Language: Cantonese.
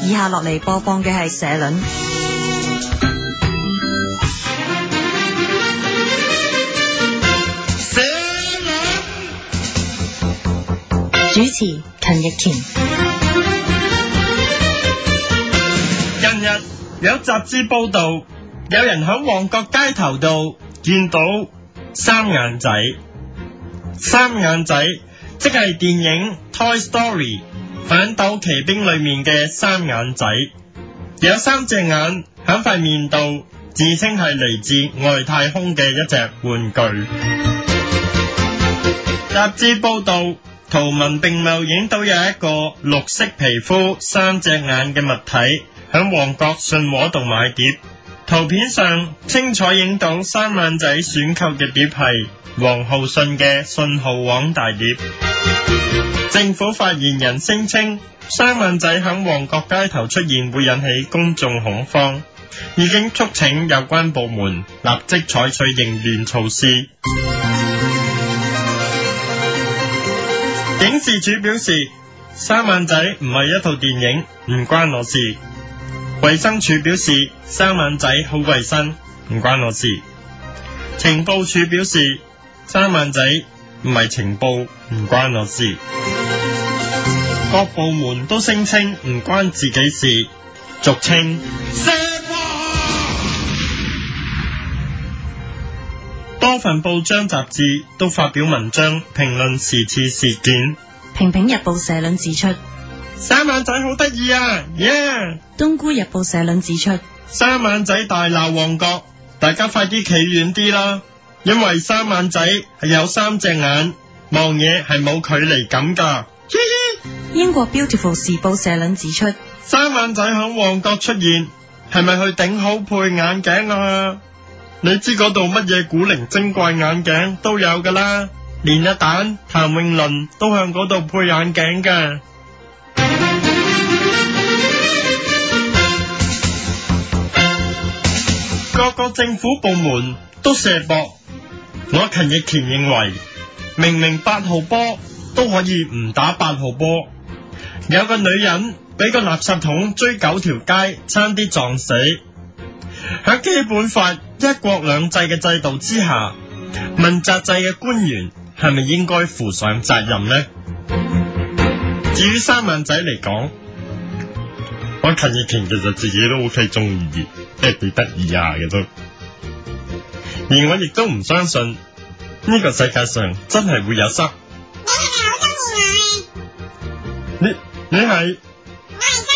以下落嚟播放嘅係社論。 社論主持陳奕權。 近日有雜誌報道，有人喺旺角街頭度見到三眼仔。三眼仔即係電影 Toy Story 反斗奇兵裏面嘅三眼仔，有三隻眼喺塊面度，自稱係嚟自外太空嘅一隻玩具。雜誌報道，圖文並茂影到有一個綠色皮膚三隻眼嘅物體喺旺角信和度買碟，圖片上清楚影到三眼仔選購嘅碟係黃浩信嘅信號網大碟。政府發言人聲稱，三眼仔喺旺角街頭出現會引起公眾恐慌，已經促請有關部門立即採取應變措施。警視處表示，三眼仔唔係一套電影，唔關我事。衛生署表示，三眼仔好衛生，唔關我事。情報處表示，三眼仔唔係情報，唔關我事。各部門都聲稱唔關自己事，俗稱社破。多份報章雜誌都發表文章評論是次事件。 平平日報社論指出， 三眼仔好得意啊， 東姑日報社論指出， 三眼仔大鬧旺角，大家快啲企遠啲啦，因為三眼仔係有三隻眼，望嘢係冇距離感噶。 英國 Beautiful 時報社論指出， 三眼仔喺旺角出現，係咪去頂好配眼鏡啊？你知嗰度乜嘢古靈精怪眼鏡都有噶啦，連阿蛋譚詠麟都向嗰度配眼鏡噶。各個政府部門都射博，我陳奕權認為，明明8號波都可以唔打8號波。有個女人俾個垃圾桶追9條街，差啲撞死。喺基本法一國兩制嘅制度之下，問責制嘅官員係咪應該負上責任呢？至於三眼仔嚟講，我陳奕權其實自己都 OK 中意嘅，即係幾得意下嘅都。而我亦都唔相信呢個世界上真係會有三。你係？我係